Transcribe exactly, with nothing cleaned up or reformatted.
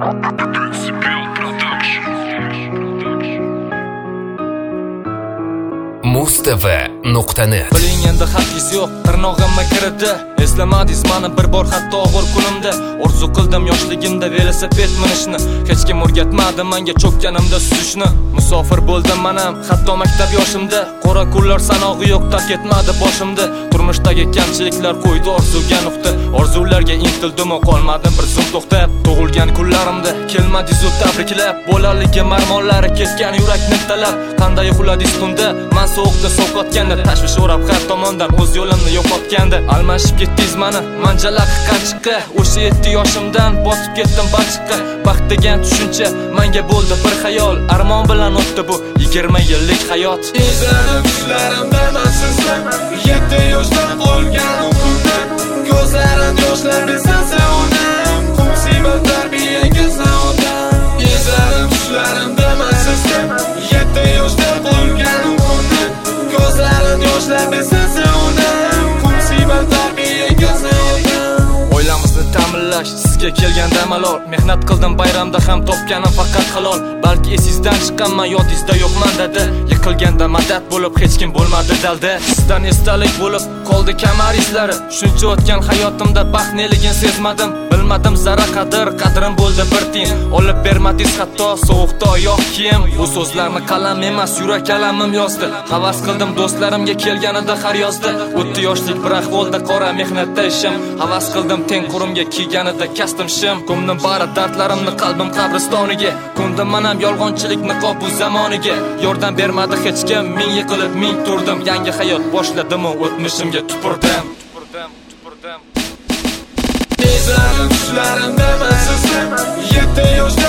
muz t v nuqta net. Biling endi xatingiz yo'q, tirnog'imga kirdi. Eslamadingiz mani bir bor hatto og'ir kunimda. Orzu qildim yoshligimda velosiped minishni. Hech kim o'rgatmadi menga cho'kkanimda suzishni. Musofir bo'ldim menam hatto maktab yoshimda. Qora kunlar sanog'i yo'q, tark etmadi boshimda. Turmushdagi kamchiliklar qo'ydi orzuga nuqta. Orzularga intildim, qolmadim bir zum to'xtab. Tug'ilgan kunlarimda kelmadingiz tabriklab. Bolaligim armonlari ketgan yurakni talab. Qanday uxladingiz tunda? Men sovuqda sovqotganda, tashvish o'rab har tomondan o'z yo'limni yo'qotganda. Almashib ketdingiz meni manjalaq qanchiqqa. O'sha yetti yoshimdan botib ketdim balchiqqa. Baxt degan tushuncha menga bo'ldi bir xayol. Armon bilan o'tdi bu yigirma yillik hayot. Izlarim tushlarimda mansizsan, yetti yoshdan qolgan o'quvdan. Ko'zlarim yoshlarni sansa onam, musibat tarbiyaga saodat. Izlarim tushlarimda mansizsan, yetti yoshdan qolgan o'quvdan. Ko'zlarim yoshlarni sansa onam, musibat tarbiyaga saodat. Oilamizni ta'minlash sizga kelganda malol. Mehnat qildim bayramda ham topganim faqat halol. Balki esingizdan chiqqanman, yodingizda yo'qman dedi. Yiqilganda madad bo'lib hech kim bo'lmadi dalda. Sizdan esdalik bo'lib qoldi kamar izlari. Shuncha o'tgan hayotimda baxt neligini sezmadim. Bilmadim zara qadr, qadrim bo'ldi bir tiyin. Olib bermadingiz hatto sovuqda oyoq kiyim. Bu so'zlarni qalam emas, yurak kalamim yozdi. Havas qildim do'stlarimga kelganida har yozdi. o'ttiz yoshlik bir ahvolda qora mehnatda ishim. Havas qildim teng qurimga kiyganida kastim shim. Ko'mdim bari dardlarimni qalbim qabristoniga. Ko'ndim manam yolg'onchilik niqob bu zamoniga. Yordam bermadi hech kim, ming yiqilib ming turdim. Yangi hayot boshladim, o'tmishimga tupurdim. Tupurdim, tupurdim. Izlarim tushlarimda mansizsan, yetti yoshdan